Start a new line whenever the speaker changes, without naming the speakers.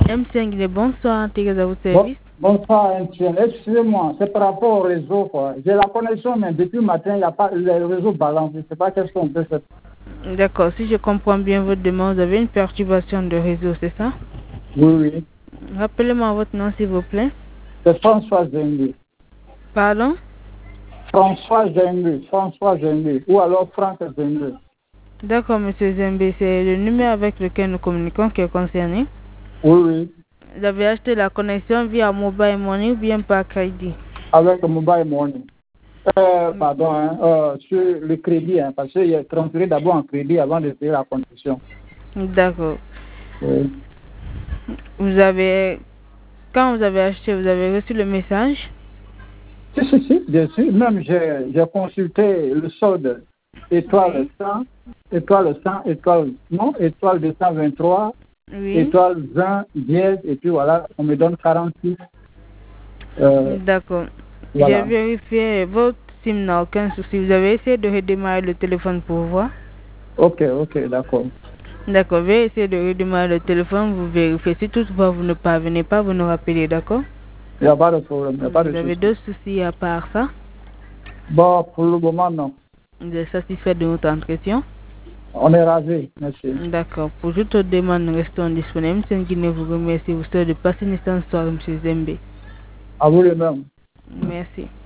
M5, bonsoir, Thérèse à votre service.
Bonsoir, MTN. Excusez-moi, c'est par rapport au réseau, quoi. J'ai la connexion, mais depuis le matin, il n'y a pas le réseau balance. Je ne sais pas qu'est-ce qu'on peut faire.
D'accord, si je comprends bien votre demande, vous avez une perturbation de réseau, c'est ça?
Oui.
Rappelez-moi votre nom, s'il vous plaît.
C'est François Zengue.
Pardon?
François Zengue. Ou alors Franck Zengue.
D'accord, monsieur Zembe, c'est le numéro avec lequel nous communiquons qui est concerné.
Oui.
Vous avez acheté la connexion via Mobile Money ou bien par crédit?
Avec le Mobile Money. Sur le crédit, parce qu'il est transféré d'abord en crédit avant de payer la connexion.
D'accord.
Oui.
Quand vous avez acheté, vous avez reçu le message?
Si, bien sûr. Même j'ai consulté le solde. Étoile 100, étoile 223,
Oui.
étoile 20, dièse, et puis voilà, on me donne 46.
D'accord.
Voilà.
J'ai vérifié votre SIM n'a aucun souci. Vous avez essayé de redémarrer le téléphone pour voir?
Ok, d'accord.
D'accord, veuillez essayer de redémarrer le téléphone, vous vérifiez. Si toutefois vous ne parvenez pas, vous nous rappelez, d'accord?
Il n'y a pas de problème,
Vous avez d'autres soucis à part ça?
Bon, pour le moment, non.
Vous êtes satisfait de notre entretien?
On est rasé, merci.
D'accord. Pour toute autre demande, nous restons disponibles. M. Guinée vous remercie. Vous souhaite de passer une excellente soirée, M. Zembe.
À vous les mêmes.
Merci.